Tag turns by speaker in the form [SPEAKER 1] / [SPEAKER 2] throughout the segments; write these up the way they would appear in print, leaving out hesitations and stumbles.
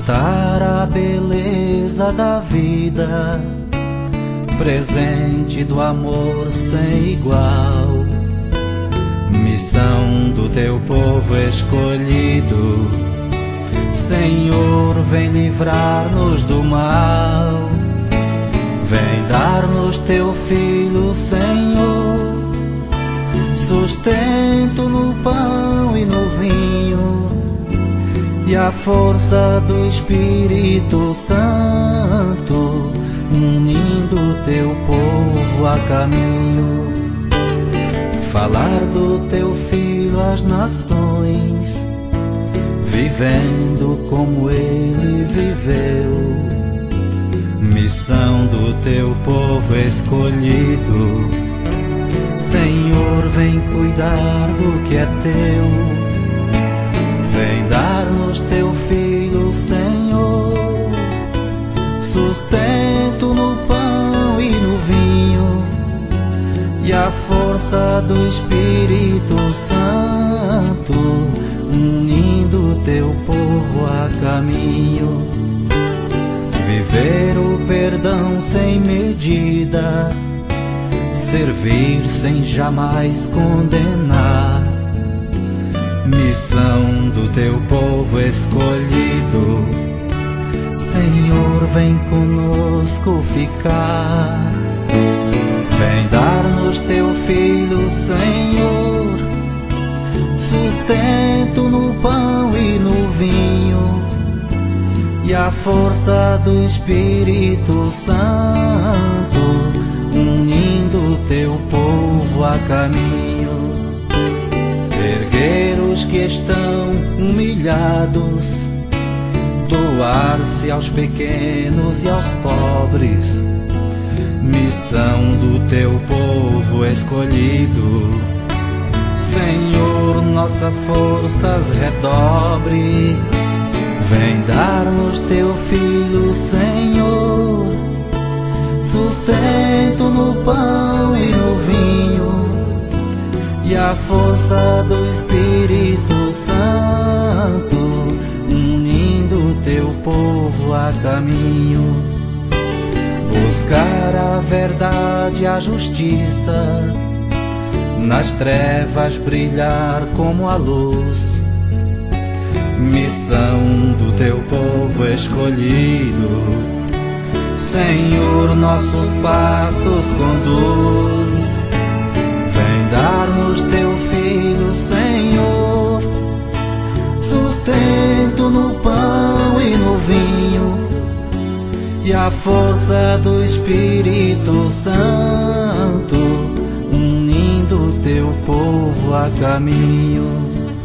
[SPEAKER 1] cantar a beleza da vida, presente do amor sem igual, missão do teu povo escolhido. Senhor, vem livrar-nos do mal, vem dar-nos teu Filho, Senhor, sustento no pão e no vinho, e a força do Espírito Santo, unindo teu povo a caminho. Falar do teu Filho às nações, vivendo como ele viveu, missão do teu povo escolhido. Senhor, vem cuidar do que é teu, vem dar-nos teu Filho, Senhor, sustento no pão e no vinho, e a força do Espírito Santo, unindo teu povo a caminho. Viver o perdão sem medida, servir sem jamais condenar, missão do teu povo escolhido. Senhor, vem conosco ficar, vem dar-nos teu Filho, Senhor, sustento no pão e no vinho, e a força do Espírito Santo, unindo teu povo a caminho. Erguer os que estão humilhados, doar-se aos pequenos e aos pobres, missão do teu povo escolhido. Senhor, nossas forças redobre, vem dar-nos teu Filho, Senhor, sustento no pão e no vinho, e a força do Espírito Santo, unindo teu povo a caminho. Buscar a verdade e a justiça, nas trevas brilhar como a luz, missão do teu povo escolhido. Senhor, nossos passos conduz, vem dar-nos teu Filho, Senhor, sustento no pão e no vinho, e a força do Espírito Santo, unindo teu povo a caminho.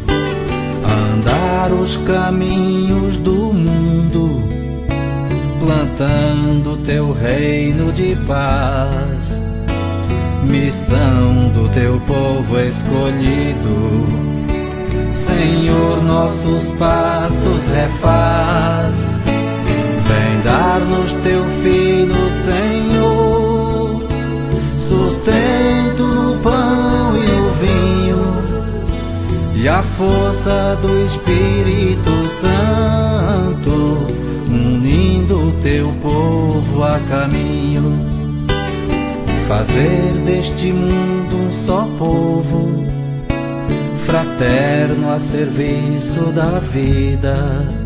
[SPEAKER 1] Andar os caminhos do mundo, plantando teu reino de paz, missão do teu povo escolhido. Senhor, nossos passos refaz, vem dar-nos teu Filho, Senhor, sustento no pão e no vinho, e a força do Espírito Santo, unindo teu povo a caminho. Fazer deste mundo um só povo, fraterno a serviço da vida,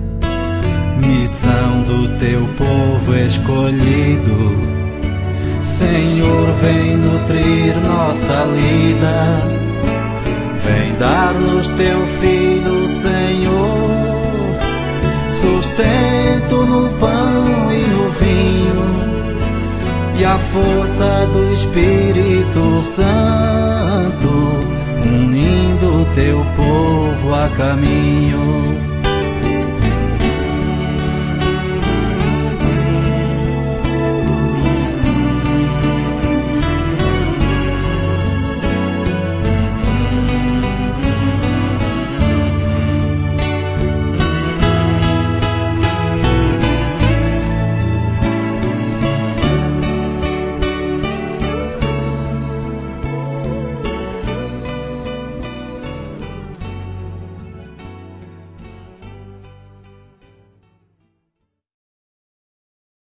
[SPEAKER 1] missão do teu povo escolhido. Senhor, vem nutrir nossa lida, vem dar-nos teu Filho, Senhor, sustento no pão e no vinho, e a força do Espírito Santo, unindo teu povo a caminho.